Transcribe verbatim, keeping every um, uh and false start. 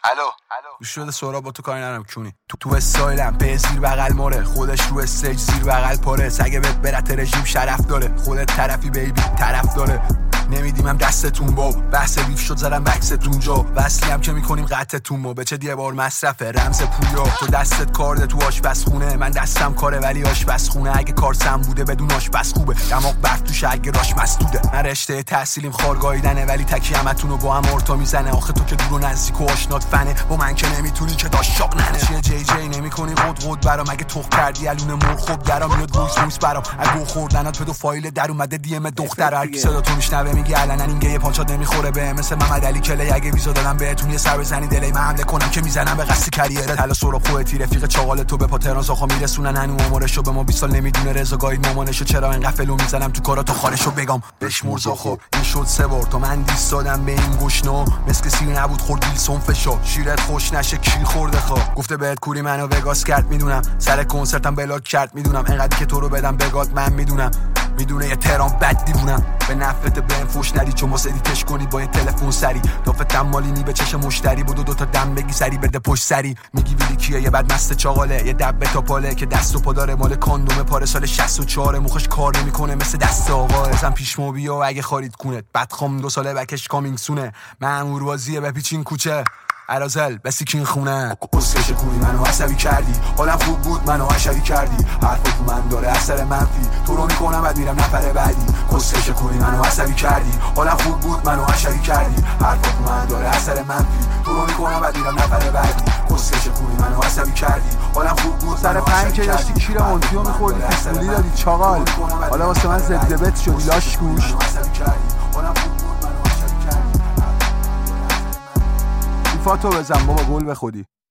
الو گوش شده سورا با تو کاری ندارم کونی تو تو استایلم به زیر بغل ماره خودش رو استیج زیر بغل پاره سگه بهت برت رژیم شرف داره خودت طرفی بیبی طرف داره نمیدیم هم دستتون با بحث بیف شد زدم بکستون جا وصلی هم که میکنیم قطعتون ما بچه یه بار مصرفه رمز پویا تو دستت کارده تو آشپزخونه من دستم کاره ولی آشپزخونه اگه کار سم بوده بدون آشپز خوبه دماغ برف توشه اگه راش مسدوده من رشته تحصیلیم خارگاییدنه ولی تکی همتونو با هم ارتا میزنه آخه تو که دور و نزدیک و آشنات فنه با من که نمیتونی که داش شاق ننه چیه جی جی نمیکنی قد قد برام اگه تخ کردی الونه مر خوب درام میاد وایس وایس برام اگه خوردنات پدو فایل در اومده دی ام دختر هر کی صدا تو میشنوه میگه علنا این گه پانچات نمیخوره به مثل محمد علی کلی اگه ویزا دادم بهتون یه سر بزنی دلی من حمله کنم که میزنم به قصد کریره تلا سورا خوتی رفیق چاغال تو به پاتران زاخا میرسونن هنو عمرشو به ما بیست سال نمیدونه رضا گاید مامانشو چرا این قفلو میزنم تو کارا تو خارشو بگم بشمور زاخا این شد سه بار تو من دیس دادم به این گوشنا مسک سیر نبود خورد دیلسون فشا شیرت خوش نشه کی خورده خوا گفته بهت کوری منو وگاس کرد میدونم سر کنسرتم بلاک کرد میدونم انقدر که تو رو بدم بگات من میدونم میدونه یه تهران بد دیوونم به نفت بهم فوش ندی چون واسه دیتش کنی با یه تلفن سری دافت مالینی به چش مشتری بودو دو تا دم بگی سری بده پشت سری میگی ویلی کیه یه بعد مست چاغاله یه دبه تا پاله که دست و پا داره مال کاندوم پاره سال شصت و چهار موخش کار نمیکنه مثل دست آقا ازم پیش مو بیا اگه خارید کونت بدخوام دو ساله بکش کامینگ سونه مامور بازیه بپیچین کوچه ارازل بسی کین خونه قصهش کوری منو عصبی کردی حالم خوب بود منو عشقی کردی حرف تو من داره اثر منفی تو رو میکنم بعد میرم نفر بعدی قصهش کوری منو عصبی کردی حالم خوب بود منو عشقی کردی حرف تو من داره اثر منفی تو رو میکنم بعد میرم نفر بعدی قصهش کوری منو عصبی کردی حالم خوب بود سر پنج که داشتی کیر مونتیو میخوردی پیسولی دادی چاقال حالا واسه من زدبت شدی لاش گوش فاتو بزن بابا گل به خودی